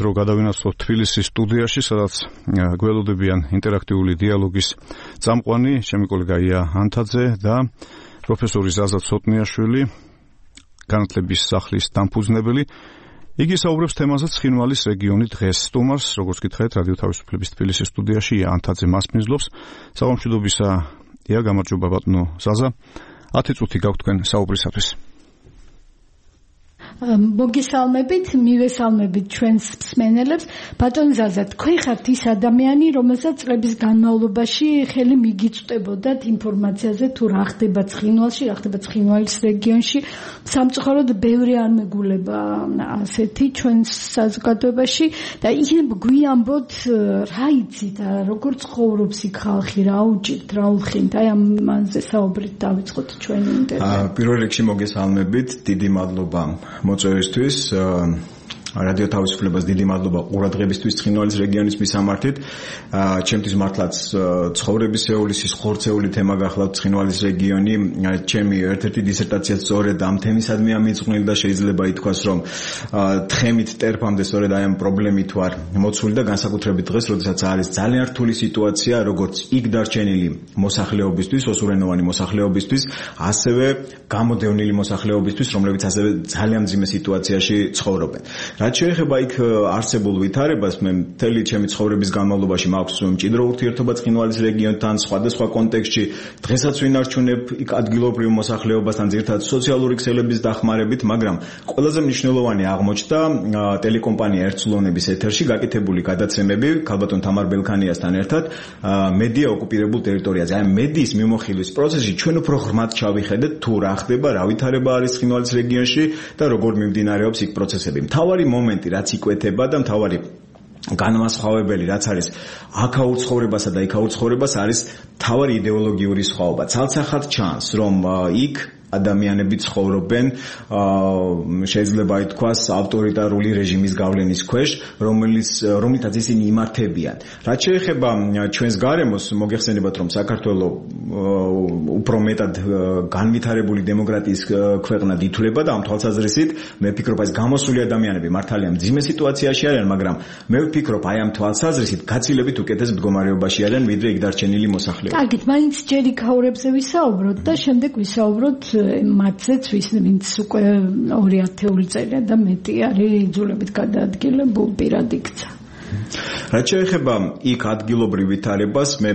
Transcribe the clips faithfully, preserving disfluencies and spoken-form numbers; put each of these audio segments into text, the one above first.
რომ გადავინაცვლოთ თბილისის სტუდიაში, სადაც გველოდებიან ინტერაქტიული დიალოგის წამყვანი, ჩემი კოლეგა ია ანთაძე და პროფესორი ზაზა ცოტნიაშვილი, განათლების სახლის დამფუძნებელი. იგი საუბრობს თემაზე ცხინვალის რეგიონი დღეს. სტუმარს, როგორც გითხარით, რადიო თავისუფლების თბილისის სტუდიაში ია ანთაძე მას მისდლობს. საღამოშიდობისა, ია, გამარჯობა ბატონო ზაზა. ათი წუთი გაქვთ თქვენ საუბრისათვის. მოგესალმებით, მივესალმებით ჩვენს მსმენელებს. ბატონ ზაზა, თქვენ ხართ ის ადამიანი, რომელსაც წლების განმავლობაში ხელი მიგიწვდებოდათ ინფორმაციაზე თუ რა ხდება ცხინვალში, რა ხდება ცხინვალის რეგიონში. სამწუხაროდ ბევრი არ მეგულება ასეთი ჩვენს საზოგადოებაში და იქნებ გვიამბოთ რა იცით, როგორ ცხოვრობს იქ ხალხი, რა უჭირთ, რა უხინთ. აი ამაზე საუბრით დავიწყოთ ჩვენი ინტერვიუ. პირველ რიგში მოგესალმებით, დიდი მადლობა მოწვევისთვის, რადიო თავისუფლებას დიდი მადლობა ყურადღებისთვის ცხინვალის რეგიონის მისამართით. ჩემთვის მართლაც ცხოვრებისეული, სისხლხორცეული თემა გახლავთ ცხინვალის რეგიონი. ჩემი ერთ-ერთი დისერტაცია სწორედ ამ თემისადმი ამიწყვნილი და შეიძლება ითქვას, რომ თხემით ტერფამდე სწორედ აი ამ პრობლემით ვარ მოცული და განსაკუთრებით დღეს, როდესაც არის ძალიან რთული სიტუაცია, როგორც იქ დარჩენილი მოსახლეობისთვის, ოსურენოვანი მოსახლეობისთვის, ასევე გამოდევნილი მოსახლეობისთვის, რომლებიც ასევე ძალიან მძიმე სიტუაციაში ცხოვრობენ. რაც შეეხება იქ არსებულ ვითარებას, მე მთელი ჩემი ცხოვრების განმავლობაში მაქვს მჭიდრო ურთიერთობა ცხინვალის რეგიონთან, სხვადასხვა კონტექსტში. დღესაც ვინარჩუნებ იქ ადგილობრივ მოსახლეობასთან, ძირითადად სოციალური ქსელების დახმარებით, მაგრამ ყველაზე მნიშვნელოვანი აღმოჩნდა ტელეკომპანია ერთსულოვნების ეთერში გაკეთებული გადაცემები ქალბატონ თამარ ბელქანიასთან ერთად მედია ოკუპირებულ ტერიტორიაზე. აი მედიის მიმოხილვის პროცესში ჩვენ უფრო ღრმად ჩავიხედეთ თუ რა ხდება, რა ვითარება არის ცხინვალის რეგიონში და როგორ მიმდინარეობს იქ პროცესები. მთავარი მომენტი, რაც იკვეთება და მთავარი განმასხვავებელი, რაც არის აქაურ ცხოვრებასა და იქაურ ცხოვრებას, არის მთავარი იდეოლოგიური სხვაობა. ცალსახად ჩანს, რომ იქ ადამიანები ცხოვრობენ შეიძლება ითქვას ავტორიტარული რეჟიმის გავლენის ქვეშ, რომელიც რომლითაც ისინი იმართებიან. რაც შეეხება ჩვენს გარემოს, მოგეხსენებათ, რომ საქართველო უფრო მეტად განვითარებული დემოკრატიის ქვეყნად ითვლება და ამ თვალსაზრისით მე ვფიქრობ, ეს გამოსული ადამიანები მართალია მძიმე სიტუაციაში არიან, მაგრამ მე ვფიქრობ, აი ამ თვალსაზრისით გაცილებით უკეთეს მდგომარეობაში არიან, ვიდრე იქ დარჩენილი მოსახლეობა. კარგით, მაინც ჯერ იქაურებზე ვისაუბროთ და შემდეგ ვისაუბროთ მათზეც, ვინც უკვე ორი ათეული წელია და მეტი არის იძულებით გადაადგილებულ პირად იქცა. რაც შეეხება იქ ადგილობრივ ვითარებას, მე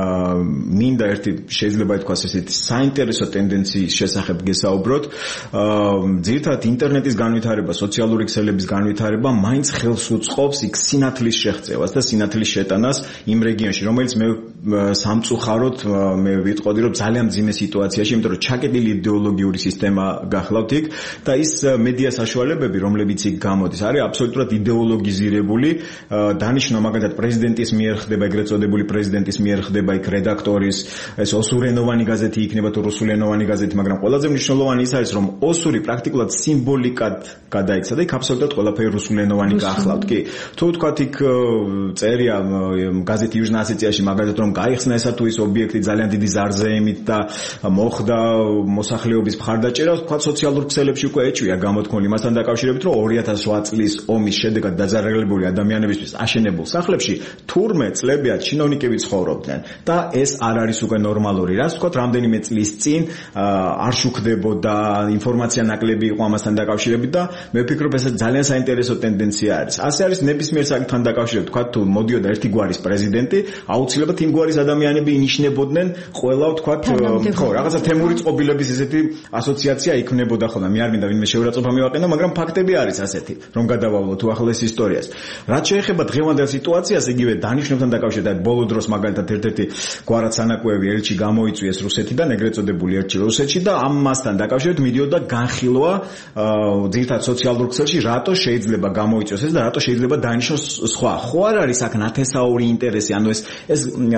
მინდა ერთი შეიძლება ითქვას ესეთი საინტერესო ტენდენციის შესახებ გესაუბროთ. ძირითადად ინტერნეტის განვითარება, სოციალური ქსელების განვითარება მაინც ხელს უწყობს იქ სინათლის შეღწევას და სინათლის შეტანას იმ რეგიონში, რომელიც მე სამწუხაროდ მე ვიტყოდი, რომ ძალიან მძიმე სიტუაციაში, იმიტომ რომ ჩაკეტილი იდეოლოგიური სისტემა გახლავთ იქ და ის მედია საშუალებები, რომლებიც იქ გამოდის, არის აბსოლუტურად იდეოლოგიზირებული. დანიშნო მაგალითად პრეზიდენტის მიერ ხდება, ეგრეთ წოდებული პრეზიდენტის მიერ ხდება იქ რედაქტორის, ეს ოსურენოვანი გაზეთი იქნება თუ რუსულენოვანი გაზეთი, მაგრამ ყველაზე მნიშვნელოვანი ის არის, რომ ოსური პრაქტიკულად სიმბოლიკად გადაიქცა და იქ აბსოლუტურად ყველაფერი რუსულენოვანი გახლავთ. კი, თუ ვთქვათ იქ წერია გაზეთი იუჟნა ოსეტიაში მაგალითად, რომ გაიხსნა ესა თუ ის ობიექტი ძალიან დიდი ზარზეიმით და მოხდა მოსახლეობის მხარდაჭერა, ვთქვათ სოციალურ ქსელებში უკვე ეჭვია გამოთქმული მასთან დაკავშირებით, რომ ორი ათას რვა წლის ომის შედეგად დაძარალებული ადამიანებისთვის აშენებულ სახლებში თურმე წლებიათ ჩინოვნიკები ცხოვრობდნენ და ეს არ არის უკვე ნორმალური. რაც ვთქვათ, რამდენიმე წლის წინ არ შუქდებოდა, ინფორმაცია ნაკლები იყო ამასთან დაკავშირებით და მე ვფიქრობ, ეს ძალიან საინტერესო ტენდენცია არის. ასე არის ნებისმიერ საკითხთან დაკავშირებით, ვთქვათ, თუ მოდიოდა ერთი გვარის პრეზიდენტი, აუცილებლად იმ გვარის ადამიანები ინიშნებოდნენ ყველა, ვთქვათ, ხო, რაღაცა თემური წყობილების ესეთი ასოციაცია იქნებოდა ხოლმე. მე არ მინდა ვინმე შეურაცხყოფა მივაყენო, მაგრამ ფაქტები არის ასეთი, რომ გადავავლოთ უახლოეს ისტორიას. რაც შეეხება დღევანდელ სიტუაციას, იგივე დანიშნულთან დაკავშირებით, ბოლო დროს მაგალითად ერთ-ერთი გვარად სანაკვევი ელჩი გამოიწვიეს რუსეთიდან, ეგრეთ წოდებული ელჩი რუსეთში და ამასთან დაკავშირებით მიდიოდა განხილვა ძირითადად სოციალურ ქსელში, რატო შეიძლება გამოიწვიოს ეს და რატო შეიძლება დანიშნოს სხვა. ხო არ არის აქ ნათესაური ინტერესი, ანუ ეს ეს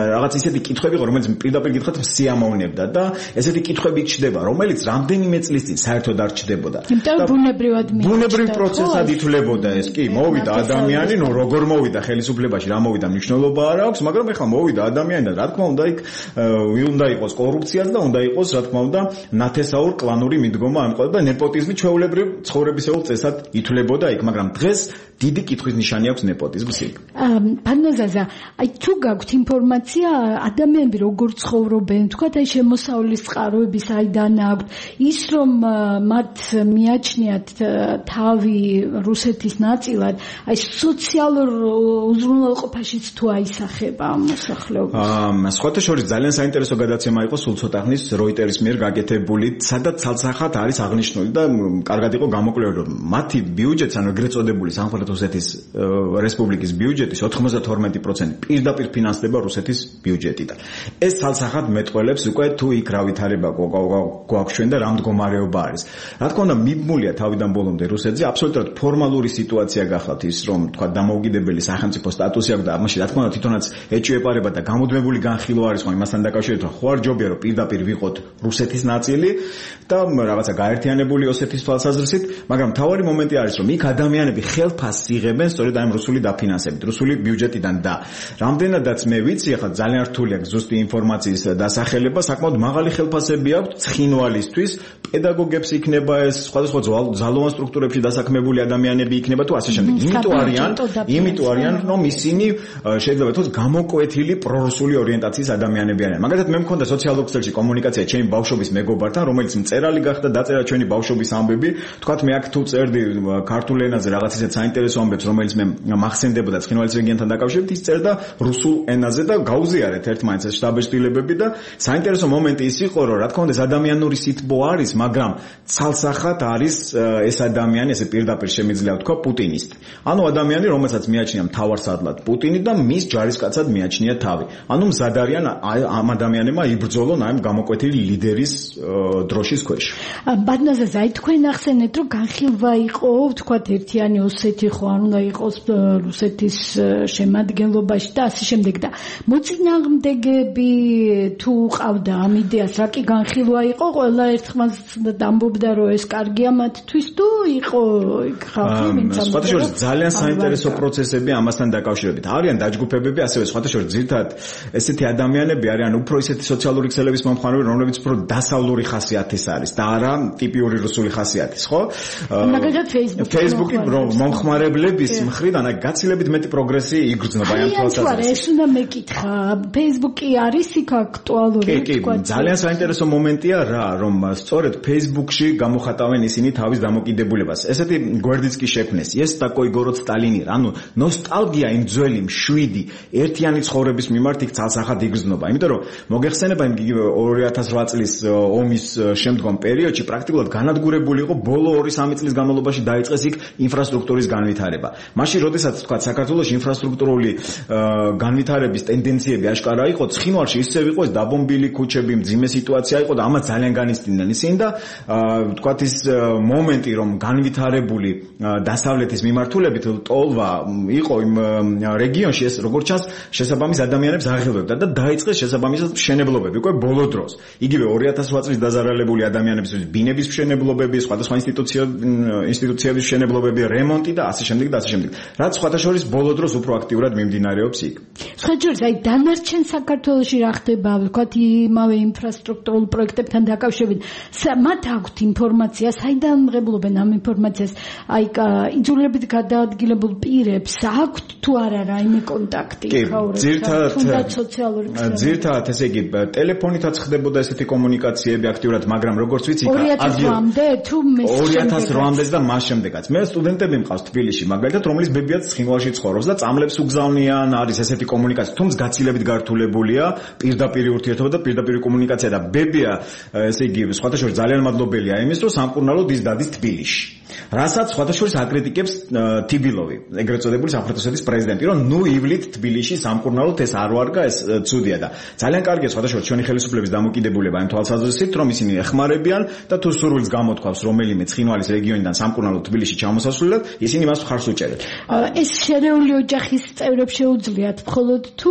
რაღაც ისეთი კითხვები იყო, რომელიც პირდაპირ გითხრათ სიამოვნებდა და ესეთი კითხვები ჩდება, რომელიც რამდენიმე წლის წინ საერთოდ არ ჩდებოდა. იმიტომ ბუნებრივად მიიღო. ბუნებრივ პროცესად ითვლებოდა ეს, კი, მოვიდა ადამიანი, ნუ როგორ მოვიდა ხელისუფლებაში, რა მოვიდა მნიშვნელობა არ აქვს, მაგრამ ეხლა მოვიდა ადამიანი და რა თქმა უნდა იქ უნდა იყოს კორუფციაც და უნდა იყოს რა თქმა უნდა ნათესაურ კლანური მიდგომა ამყობა და ნეპოტიზმი ჩვეულებრივ ცხოვრებისეულ წესად ითვლებოდა იქ, მაგრამ დღეს დიდი კითხვის ნიშანი აქვს ნეპოტიზმს იქ. ბანოზაზა, აი თუ გაქვთ ინფორმაცია ადამიანები როგორ ცხოვრობენ, თქვათ აი შემოსავლის წყაროების აიდან აქვთ, ის რომ მათ მიაჩნიათ თავი რუსეთის ნაწილად, აი სოციალურ უზრუნველყოფაშიც თუ აისახება ამ მოსახლეობას. აა სხვათა შორის ძალიან საინტერესო გადაცემა იყო სულ ცოტა ხნის როიტერის მიერ გაკეთებული, სადაც ცალსახად არის აღნიშნული და კარგად იყო გამოკვლევი, რომ მათი ბიუჯეტს, ანუ ეგრეთ წოდებული სამხრეთ რუსეთის რესპუბლიკის ბიუჯეტის ოცდაათი პროცენტი პირდაპირ ფინანსდება რუსეთის ბიუჯეტიდან. ეს ცალსახად მეტყველებს უკვე თუ იქ რა ვითარება გვაქვს და რა მდგომარეობა არის. რა თქმა უნდა, მიბმულია თავიდან ბოლომდე რუსეთზე აბსოლუტურად ფორმალური სიტუაცია გახლავთ ის, რომ თქვა დამოუკიდებელი სახელმწიფო სტატუსი აქვს და ამაში რა თქმა უნდა თვითონაც ეჭვიეპარება და გამუდმებული განხილვა არის ხომ იმასთან დაკავშირებით, რომ ხო არ ჯობია რომ პირდაპირ ვიყოთ რუსეთის ნაწილი და რაღაცა გაერთიანებული ოსეთის თვალსაზრისით, მაგრამ მთავარი მომენტი არის, რომ იქ ადამიანები ხელფასს იღებენ სწორედ ამ რუსული დაფინანსებით, რუსული ბიუჯეტიდან და რამდენადაც მე ვიცი, ახლა ძალიან რთული აქვს ზუსტი ინფორმაციის დასახელება, საკმაოდ მაღალი ხელფასები აქვს ცხინვალისთვის, პედაგოგებს იქნება ეს, სხვადასხვა ძალოვან სტრუქტურებში დასაქმებული ადამიანები იქნება თუ ასე შემდეგ. იმიტომ არიან, იმიტომ არიან, რომ ისინი შეიძლება თქოს გამოკვეთილი პრორუსული ორიენტაციის ადამიანები არიან. მაგალითად მე მქონდა სოციალურ ქსელში კომუნიკაცია ჩემი ბავშვობის მეგობართან, რომელიც მწერალი გახდა, დაწერა ჩვენი ბავშვობის ამბები. თქვათ მე აქ თუ წერდი ქართულ ენაზე რაღაც ისეთ საინტერესო ამბებს, რომელიც მე მახსენდებოდა ცხინვალის რეგიონთან დაკავშირებით, ის წერდა რუსულ ენაზე და გაუზიარეთ ერთმანეთს ეს შტაბ-შტილებები და საინტერესო მომენტი ის იყო, რომ რა თქმა უნდა ეს ადამიანური სითბო არის, მაგრამ ცალსახად არის ეს ადამიანი, ესე პირდაპირ შემიძლია ვთქვა პუტინისტი. ანუ ადამიანი, რომელსაც მიაჩნია მთავარსარდლად პუტინი და მის ჯარისკაცად მიაჩნია თავი. ანუ მზად არიან ამ ადამიანებმა იბრძოლონ ამ გამოკვეთილი ლიდერის დროშის ქვეშ. ბადნაზაზ, აი თქვენ ახსენეთ, რომ განხილვა იყო, ვთქვათ, ერთიანი ოსეთი ხო არ უნდა იყოს რუსეთის შემადგენლობაში და ასე შემდეგ და მოწინააღმდეგები თუ ყავდა ამ იდეას, რა კი განხილვა იყო, ყველა ერთხმაც დამბობდა რომ ეს კარგია მათთვის თუ იყო ხალხი ვინც ამ სხვათა შორის ძალიან საინტერესო პროცესები ამასთან დაკავშირებით. არიან დაჯგუფებები, ასევე სხვათა შორის ძირითადად ესეთი ადამიანები არიან უფრო ისეთი სოციალური ქსელების მომხმარებლები, რომლებიც უფრო დასავლური ხასიათის არის და არა ტიპიური რუსული ხასიათის, ხო? მაგალითად Facebook. Facebook-ი მომხმარებლების მხრიდან გაცილებით მეტი პროგრესი იგრძნობა ამ თვალსაზრისით. ეს უნდა მეკითხა, Facebook-ი არის იქ აქტუალური, თქვა. ძალიან საინტერესო მომენტია რა, რომ სწორედ Facebook-ში გამოხატავენ ისინი თავის დამოკიდებულებას. ესეთი გვერდიც კი შექმნეს. ეს такой город Сталинир, ანუ ნოსტალგია იმ ძველი მშვიდი ერთიანი ცხოვრების მიმართ იქ ცალსახად იგრძნობა. იმიტომ რომ მოგეხსენება იმ ორი ათას რვა წლის ომის შემდგომ პერიოდში პრაქტიკულად განადგურებული იყო ბოლო ორი სამი წლის განმავლობაში დაიწყეს იქ ინფრასტრუქტურის განვითარება. მაშინ როდესაც თქვა საქართველოში ინფრასტრუქტურული განვითარების ტენდენციები აშკარა იყო, ცხინვალში ისევ იყო ეს დაბომბილი ქუჩები, მძიმე სიტუაცია იყო და ამას ძალიან განისტინდნენ ისინი და თქვა ის მომენტი რომ განვითარებული დასავლეთის მიმართულებით ტოლვა იყო იმ რეგიონში, ეს როგორც ჩანს შესაბამის ადამიანებს აღელვებდა და დაიწყეს შესაბამისად მშენებლობები უკვე ბოლო დროს. იგივე ორი ათას რვა წლის დაზარალებული ადამიანების ბინების მშენებლობები, სხვადასხვა ინსტიტუციების მშენებლობები, რემონტი და ასე შემდეგ და ასე შემდეგ. რაც სხვათა შორის ბოლო დროს უფრო აქტიურად მიმდინარეობს იქ. სხვათა შორის აი დანარჩენ საქართველოში რა ხდება, ვთქვათ, იმავე ინფრასტრუქტურულ პროექტებთან დაკავშირებით, მათ აქვთ ინფორმაცია, საიდან მღებლობენ ამ ინფორმაციას, აი იძულებით გადაადგილებულ პირებს აქვთ თუ არა რაიმე კონტაქტი ხაურებთან, თუნდაც სოციალური ქსელები. ძირთადად ესე იგი ტელეფონითაც ხდებოდა ესეთი კომუნიკაციები აქტიურად, მაგრამ როგორც ვიცი, ორი ათას რვამდე თუ ორი ათას რვამდე და მას შემდეგაც. მე სტუდენტები მყავს თბილისში, მაგალითად, რომლის ბებიაც ცხინვალში ცხოვრობს და წამლებს უგზავნიან, არის ესეთი კომუნიკაცია, თუმცა გაცილებით გართულებულია პირდაპირ ურთიერთობა და პირდაპირ კომუნიკაცია და ბებია, ესე იგი, სხვათა შორის ძალიან მადლობელია იმის, რომ სამკურნალოდ ის დადის თბილისში. რასაც სხვათა შორის აკრიტიკებს თიბილოვი, ეგრეთ წოდებული სამხრეთ ოსეთის პრეზიდენტი, რომ ნუ ივლით თბილისში სამკურნალოდ ეს არ ვარგა, ეს ცუდია და ძალიან კარგია სხვათა შორის ჩვენი ხელისუფლების დამოკიდებულება იმ თვალსაზრისით, რომ ისინი ეხმარებიან და თუ სურვილს გამოთქვავს რომელიმე ცხინვალის რეგიონიდან სამკურნალოდ თბილისში ჩამოსასვლელად, ისინი მას მხარს უჭერენ. ეს შერეული ოჯახის წევრებს შეუძლიათ მხოლოდ თუ არა,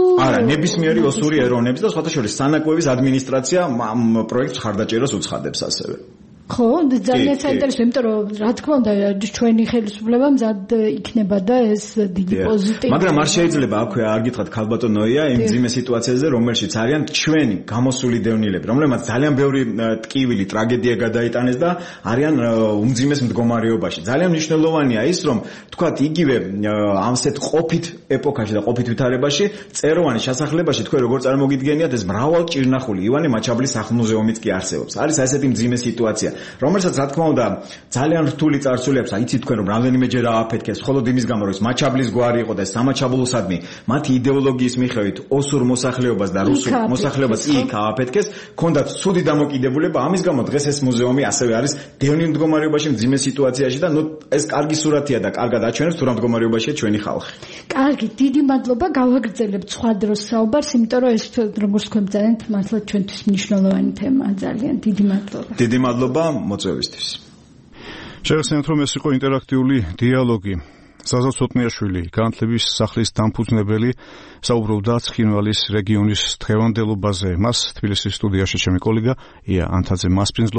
ნებისმიერი ოსური ეროვნების და სხვათა შორის სანაკვების ადმინისტრაცია ამ პროექტს ხარდაჭერას უცხადებს ასევე. ხო, ძალიან საინტერესო, იმიტომ რომ რა თქმა უნდა ჩვენი ხელისუფლება მზად იქნება და ეს დიდი პოზიტივი. მაგრამ არ შეიძლება აქვე არ გითხრათ ქალბატონოია იმ ძიმე სიტუაციაზე, რომელშიც არიან ჩვენი გამოსული დევნილები, რომლებმაც ძალიან ბევრი ტკივილი, ტრაგედია გადაიტანეს და არიან უმძიმეს მდგომარეობაში. ძალიან მნიშვნელოვანია ის, რომ თქვათ იგივე ამსეთ ყოფით ეპოქაში და ყოფით ვითარებაში წეროვანის შესახლებაში თქვენ როგორ წარმოგიდგენიათ ეს მრავალ ჭირნახული ივანე მაჩაბლის სახლ-მუზეუმიც კი არსებობს. არის ასეთი მძიმე სიტუაცია. რომელსაც რა თქმა უნდა ძალიან რთული წარსული აქვს, იცით თქვენ რომ რამდენიმეჯერ ააფეთქეს, მხოლოდ იმის გამო რომ მაჩაბლის გვარი იყო და სამაჩაბლოსადმი მათი იდეოლოგიის მიხედვით ოსურ მოსახლეობას და რუსულ მოსახლეობას იქ ააფეთქეს, ჰქონდათ ცუდი დამოკიდებულება, ამის გამო დღეს ეს მუზეუმი ასევე არის დევნილ მდგომარეობაში, მძიმე სიტუაციაში და ნუ ეს კარგი სურათია და კარგად აჩვენებს თუ რა მდგომარეობაშია ჩვენი ხალხი. კარგი, დიდი მადლობა, გავაგრძელებთ სხვა დროს საუბარს, იმიტომ რომ ეს როგორც თქვენ ძალიან მართლა ჩვენთვის მნიშვნელოვანი თემაა, ძალიან დიდი მადლობა. დიდი მადლობა მოწვევისთვის. შეგახსენებთ, რომ ეს იყო ინტერაქტიული დიალოგი. ზაზა ცოტნიაშვილი, განათლების სახლის დამფუძნებელი, საუბრობდა ცხინვალის რეგიონის დღევანდელობაზე. მას თბილისის სტუდიაში ჩემი კოლეგა ია ანთაძე მასპინძლობდა.